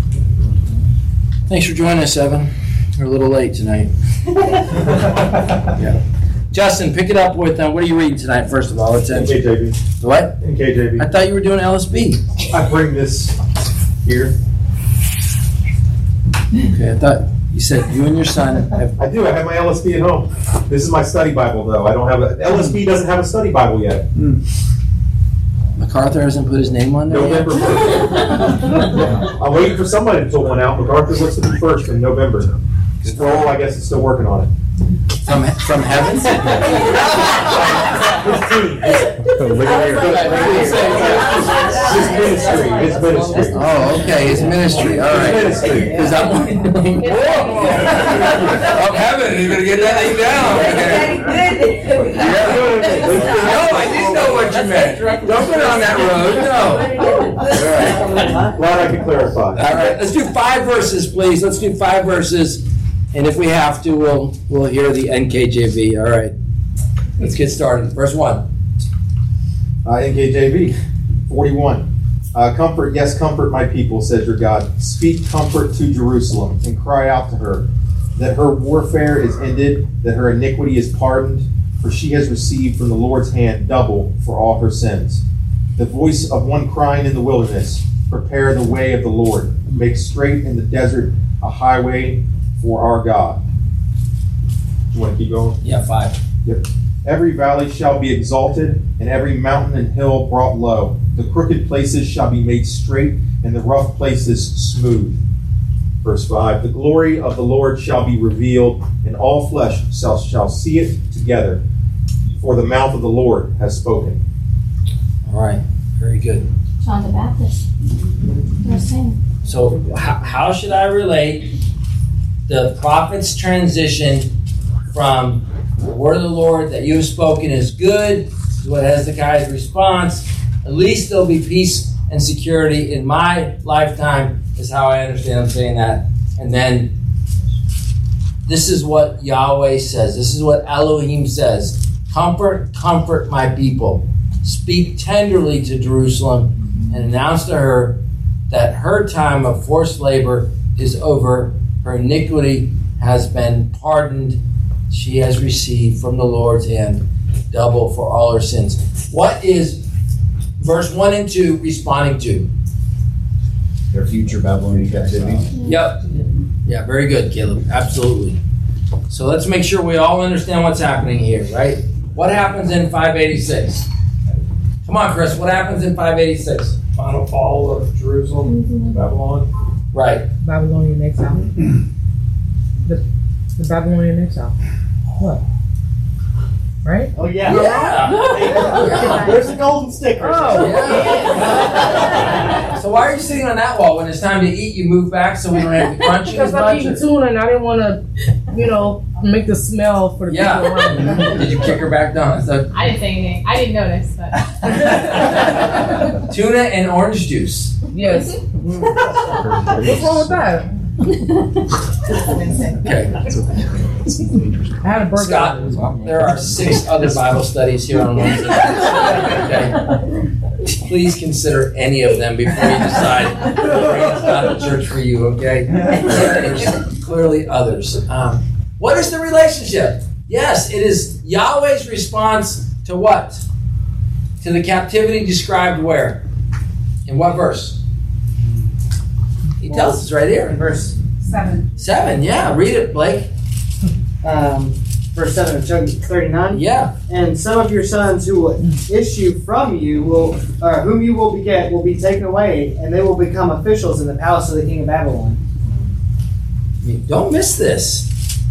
Thanks for joining us, Evan. We're a little late tonight. Yeah. Justin, pick it up with, what are you reading tonight, first of all? Let's end. NKJV. What? NKJV. I thought you were doing LSB. I bring this here. Okay, I thought you said you and your son have... I do. I have my LSB at home. This is my study Bible, though. I don't have a... LSB doesn't have a study Bible yet. MacArthur hasn't put his name on there yet? I'm waiting for somebody to pull one out. MacArthur looks to be first in November. Stroll, I guess, is still working on it. From heaven? His team. His ministry. Oh, okay, his ministry. All right. His ministry. Because I'm of heaven, you're going to get that thing down. No, I didn't know what you meant. Don't put it on that road. No. All right. Glad I could clarify. All right. Let's do 5 verses, please. Let's do 5 verses. And if we have to, we'll hear the NKJV. All right. Let's get started. Verse 1. NKJV 41. Comfort, yes, comfort my people, says your God. Speak comfort to Jerusalem and cry out to her that her warfare is ended, that her iniquity is pardoned, for she has received from the Lord's hand double for all her sins. The voice of one crying in the wilderness, prepare the way of the Lord. Make straight in the desert a highway for our God. Do you want to keep going? Yeah, 5. Yep. Every valley shall be exalted, and every mountain and hill brought low. The crooked places shall be made straight, and the rough places smooth. Verse 5. The glory of the Lord shall be revealed, and all flesh shall see it together, for the mouth of the Lord has spoken. All right. Very good. John the Baptist. They're saying. So how should I relate the prophet's transition from the word of the Lord that you have spoken is good, is what Hezekiah's response. At least there'll be peace and security in my lifetime, is how I understand him saying that. And then this is what Yahweh says. This is what Elohim says. Comfort, comfort my people. Speak tenderly to Jerusalem and announce to her that her time of forced labor is over. Her iniquity has been pardoned. She has received from the Lord's hand double for all her sins. What is verse 1 and 2 responding to? Their future Babylonian captivity. Yep. Yeah, very good, Caleb. Absolutely. So let's make sure we all understand what's happening here, right? What happens in 586? Come on, Chris. What happens in 586? Final fall of Jerusalem to Babylon. Right. Babylonian exile. the Babylonian exile. What? Right? Oh, yeah. Yeah. There's the golden sticker. Oh, yeah. So why are you sitting on that wall when it's time to eat? You move back so we don't have to crunch you as Because I'm much? eating tuna and I didn't want to, make the smell for the people around me. Did you kick her back down? So, I didn't say anything. I didn't notice, but tuna and orange juice. Yes. What's wrong with that? Okay. I had a burger. Scott, there are 6 other Bible studies here on Wednesday. Okay. Please consider any of them before you decide it's not a church for you, okay? There's clearly others. What is the relationship? Yes, it is Yahweh's response to what? To the captivity described where? In what verse? He tells us right here. Verse 7. 7, yeah. Read it, Blake. Verse 7 of chapter 39. Yeah. And some of your sons who will issue from you whom you will beget will be taken away, and they will become officials in the palace of the king of Babylon. I mean, don't miss this.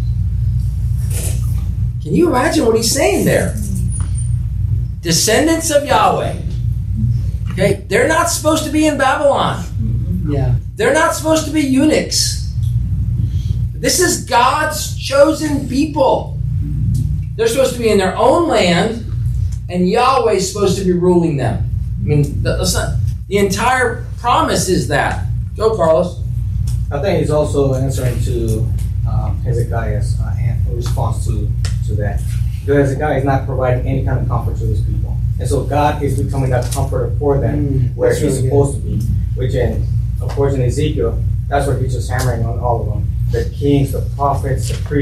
Can you imagine what he's saying there? Descendants of Yahweh. Okay, they're not supposed to be in Babylon. Yeah. They're not supposed to be eunuchs. This is God's chosen people. They're supposed to be in their own land, and Yahweh's supposed to be ruling them. I mean, the entire promise is that. Go, Carlos. I think it's also answering to Hezekiah's response to that. Because Hezekiah is not providing any kind of comfort to his people. And so God is becoming that comforter for them where he's supposed to be. Which, of course, in Ezekiel, that's what he's just hammering on all of them. The kings, the prophets, the priests,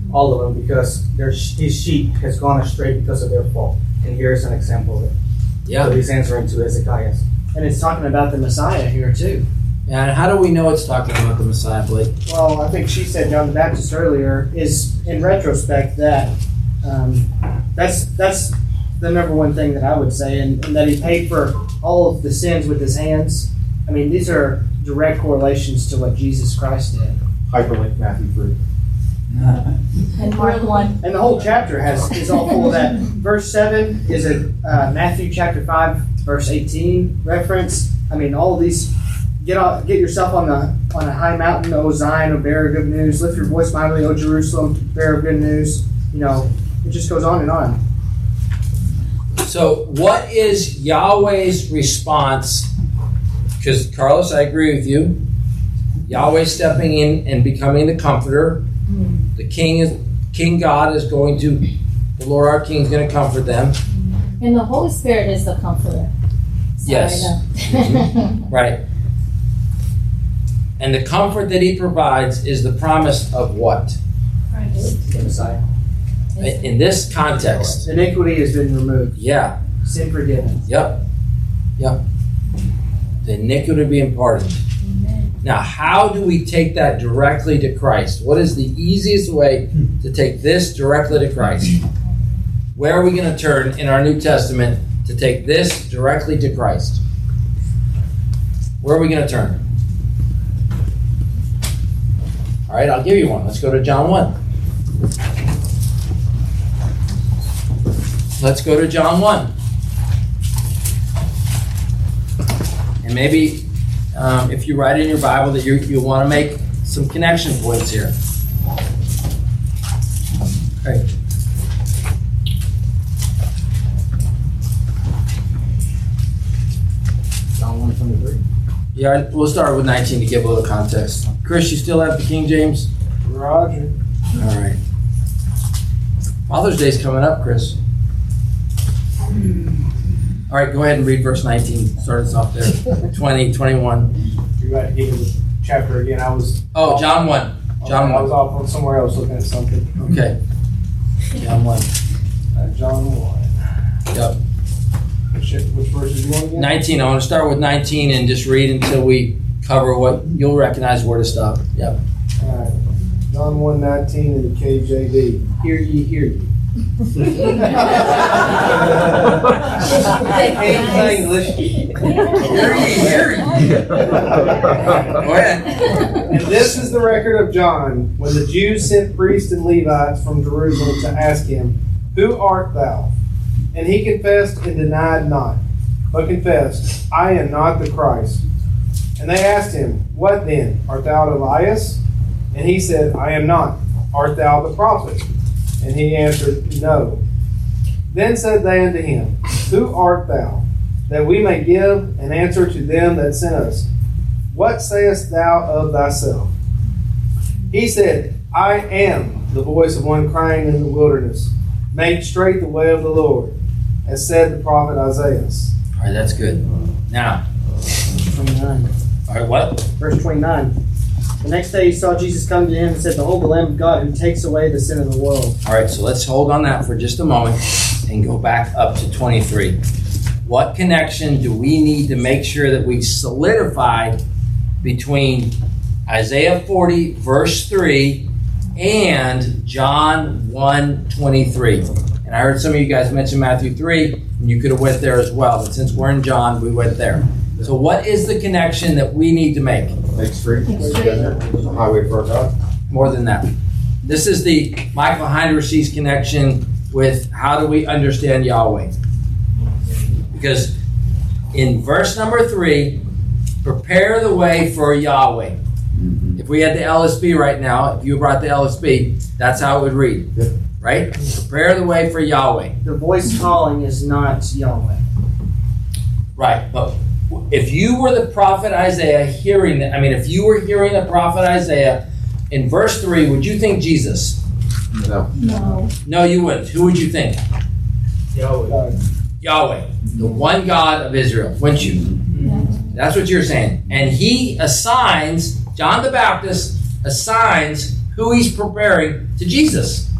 all of them, because his sheep has gone astray because of their fault. And here's an example of it. Yeah. So he's answering to Hezekiah. And it's talking about the Messiah here too. And how do we know it's talking about the Messiah, Blake? Well, I think she said John the Baptist earlier is, in retrospect, that that's the number one thing that I would say, and that he paid for all of the sins with his hands. I mean, these are direct correlations to what Jesus Christ did. Hyperlink Matthew 3. And Mark 1. And the whole chapter is all full of that. Verse 7 is a Matthew chapter 5, verse 18 reference. I mean, all of these. Get yourself on a high mountain, O Zion, O bearer of good news. Lift your voice mightily, O Jerusalem, bearer of good news. You know, it just goes on and on. So, what is Yahweh's response? Because, Carlos, I agree with you. Yahweh stepping in and becoming the comforter. The King God is going to, the Lord our King is going to comfort them. And the Holy Spirit is the comforter. Yes. Right. And the comfort that he provides is the promise of what? The Messiah. In this context. Iniquity has been removed. Yeah. Sin forgiven. Yep. The iniquity being pardoned. Now, how do we take that directly to Christ? What is the easiest way to take this directly to Christ? Where are we going to turn in our New Testament to take this directly to Christ? Where are we going to turn? All right, I'll give you one. Let's go to John 1. Let's go to John 1. And maybe if you write in your Bible that you'll want to make some connection points here. Okay. John 1:23. Yeah, we'll start with 19 to give a little context. Chris, you still have the King James? Roger. All right. Father's Day's coming up, Chris. All right, go ahead and read verse 19. Start us off there. 20, 21. You got to give me the chapter again. I was. John 1. John 1. I was off on somewhere else looking at something. Okay. John 1. John 1. Yep. Which verses you want again? 19. I want to start with 19 and just read until we cover what you'll recognize where to stop. Yep. All right. John 1:19 in the KJV. Hear ye, hear ye. English. Hear ye, hear ye. Go ahead. And this is the record of John, when the Jews sent priests and Levites from Jerusalem to ask him, "Who art thou?" And he confessed and denied not, but confessed, "I am not the Christ." And they asked him, "What then? Art thou Elias?" And he said, "I am not. Art thou the prophet?" And he answered, "No." Then said they unto him, "Who art thou? That we may give an answer to them that sent us. What sayest thou of thyself?" He said, "I am the voice of one crying in the wilderness, make straight the way of the Lord, as said the prophet Isaiah." All right, that's good. Now, 29. All right, what? Verse 29. The next day he saw Jesus come to him and said, "Behold, the Lamb of God who takes away the sin of the world." All right, so let's hold on that for just a moment and go back up to 23. What connection do we need to make sure that we solidify between Isaiah 40, verse 3, and John 1:23? And I heard some of you guys mention Matthew 3, and you could have went there as well. But since we're in John, we went there. So what is the connection that we need to make? Make straight. There's a highway for our God. More than that. This is the Michael Heinrich's connection with how do we understand Yahweh. Because in verse number 3, prepare the way for Yahweh. If we had the LSB right now, if you brought the LSB, that's how it would read. Right? Prepare the way for Yahweh. The voice calling is not Yahweh. Right, but if you were the prophet Isaiah hearing that, if you were hearing the prophet Isaiah in verse 3, would you think Jesus? No. No, you wouldn't. Who would you think? Yahweh. Yahweh, the one God of Israel, wouldn't you? Yeah. That's what you're saying. And he assigns, John the Baptist assigns who he's preparing to Jesus.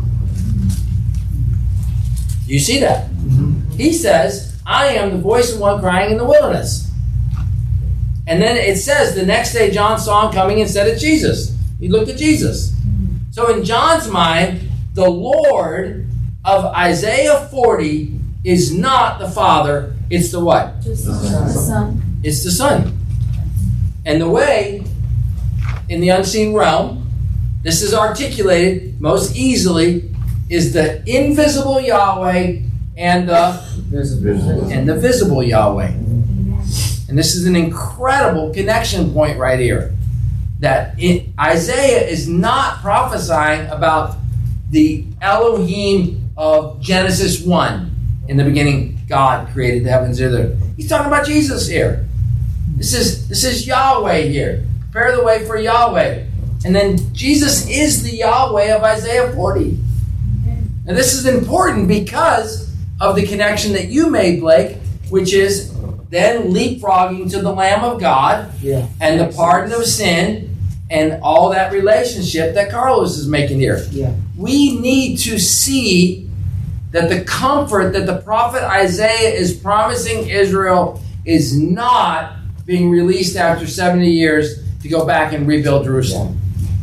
You see that? He says, I am the voice of one crying in the wilderness. And then it says the next day John saw him coming and said, it's Jesus. He looked at Jesus. So in John's mind, the Lord of Isaiah 40 is not the Father, it's the what? Just the Son. It's the Son. And the way, in the unseen realm, this is articulated most easily, is the invisible Yahweh and the visible Yahweh. And this is an incredible connection point right here. That Isaiah is not prophesying about the Elohim of Genesis 1. In the beginning, God created the heavens and the earth. He's talking about Jesus here. This is Yahweh here. Prepare the way for Yahweh. And then Jesus is the Yahweh of Isaiah 40. And this is important because of the connection that you made, Blake, which is then leapfrogging to the Lamb of God and the pardon of sin and all that relationship that Carlos is making here. Yeah. We need to see that the comfort that the prophet Isaiah is promising Israel is not being released after 70 years to go back and rebuild Jerusalem.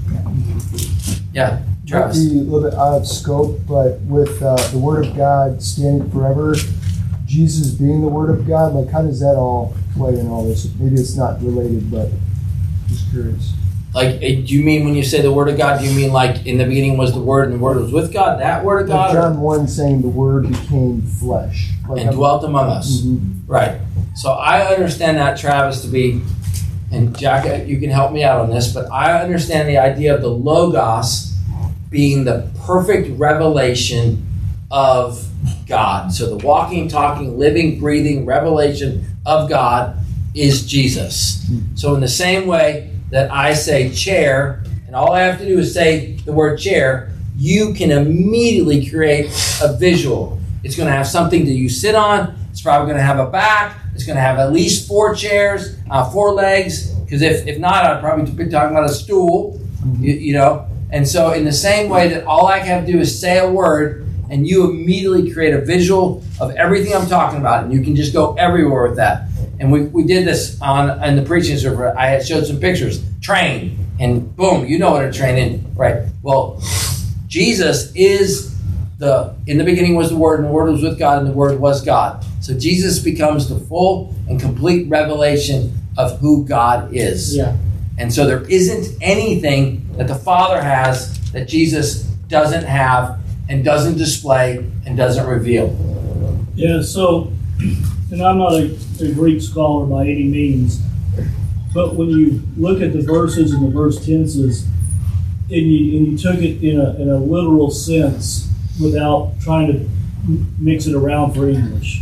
Yeah, Travis. Might be a little bit out of scope, but with the Word of God standing forever, Jesus being the Word of God, like how does that all play in all this? Maybe it's not related, but just curious. Like, do you mean when you say the Word of God, do you mean like in the beginning was the Word and the Word was with God? That Word of God? Like John 1 saying the Word became flesh. Like and dwelt among us. Mm-hmm. Right. So I understand that, Travis, to be, and Jack, you can help me out on this, but I understand the idea of the Logos being the perfect revelation of God. So the walking, talking, living, breathing revelation of God is Jesus. So in the same way that I say chair, and all I have to do is say the word chair, you can immediately create a visual. It's going to have something that you sit on. It's probably going to have a back. It's going to have at least 4 chairs, 4 legs, because if not, I'd probably be talking about a stool, you know. And so in the same way that all I have to do is say a word, and you immediately create a visual of everything I'm talking about, and you can just go everywhere with that. And we did this in the preaching server. I had showed some pictures. Train, and boom, you know what a train is, right? Well, Jesus is in the beginning was the Word, and the Word was with God, and the Word was God. So Jesus becomes the full and complete revelation of who God is. Yeah. And so there isn't anything that the Father has that Jesus doesn't have and doesn't display and doesn't reveal. Yeah, so, and I'm not a Greek scholar by any means, but when you look at the verses and the verse tenses, and you took it in a literal sense without trying to mix it around for English,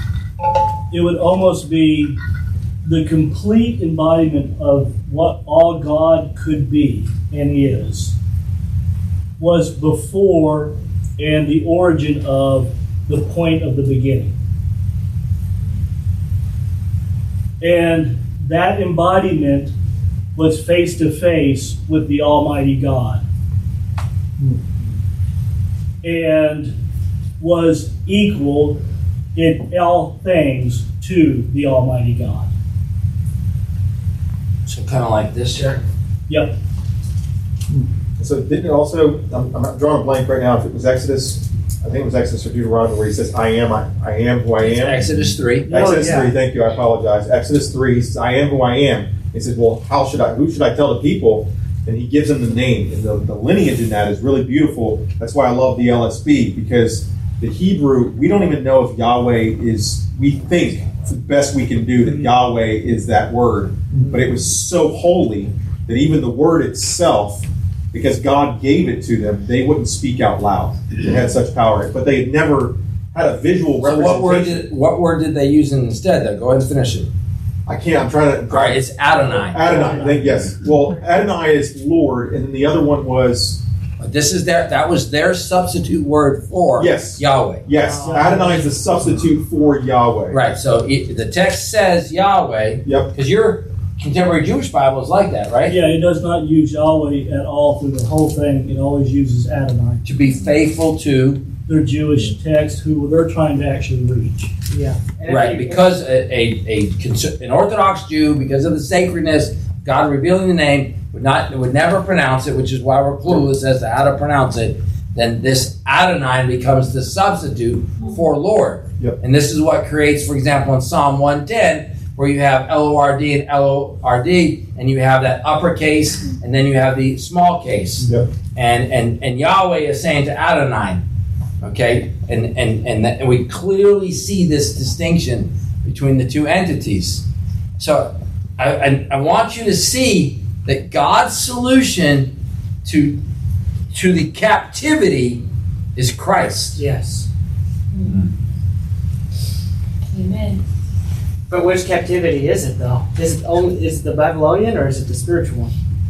it would almost be the complete embodiment of what all God could be and is was before and the origin of the point of the beginning. And that embodiment was face to face with the Almighty God. And was equal in all things to the Almighty God. So kind of like this, Jack? Yep. So didn't it also, I'm drawing a blank right now, if it was Exodus, I think it was Exodus or Deuteronomy where he says, I am who I am. Exodus 3. Exodus 3, thank you, I apologize. Exodus 3, he says, I am who I am. He says, well, who should I tell the people? And he gives them the name. And the lineage in that is really beautiful. That's why I love the LSB, because the Hebrew, we don't even know if Yahweh is, we think it's the best we can do that Yahweh is that word. But it was so holy that even the word itself, because God gave it to them, they wouldn't speak out loud. It had such power. But they had never had a visual representation. So what word did they use instead, though? Go ahead and finish it. I can't. I'm trying to. All right, it's Adonai. Adonai. Yes. Well, Adonai is Lord, and then the other one was. That was their substitute word for Yahweh. Yes. Adonai is the substitute for Yahweh. Right. So the text says Yahweh. Yep. Because you're contemporary Jewish Bible is like that, right? Yeah, it does not use Yahweh at all through the whole thing. It always uses Adonai. To be faithful to their Jewish text, who they're trying to actually reach. Yeah. Right, because an Orthodox Jew, because of the sacredness, God revealing the name, would never pronounce it, which is why we're clueless as to how to pronounce it. Then this Adonai becomes the substitute for Lord. Yep. And this is what creates, for example, in Psalm 110, where you have L-O-R-D and L-O-R-D, and you have that uppercase, and then you have the small case. Yep. And Yahweh is saying to Adonai, okay? And we clearly see this distinction between the two entities. So I want you to see that God's solution to the captivity is Christ. Yes. Amen. But which captivity is it, though? Is it the Babylonian or is it the spiritual one?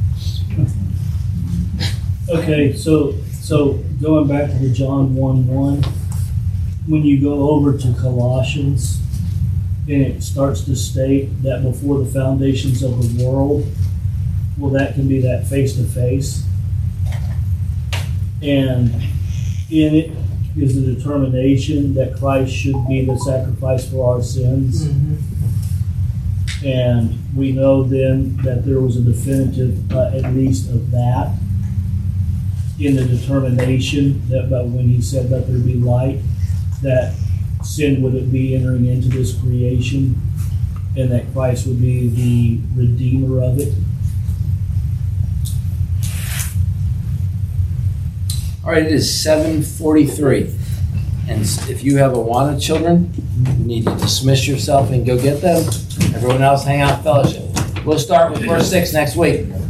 Okay, so going back to the John 1:1, when you go over to Colossians, and it starts to state that before the foundations of the world, well, that can be that face-to-face. And in it is the determination that Christ should be the sacrifice for our sins. Mm-hmm. And we know then that there was a definitive, at least of that, in the determination that when he said, let there be light, that sin would be entering into this creation, and that Christ would be the redeemer of it. All right, it is 7:43. And if you have Awana children, you need to dismiss yourself and go get them. Everyone else hang out in fellowship. We'll start with verse 6 next week.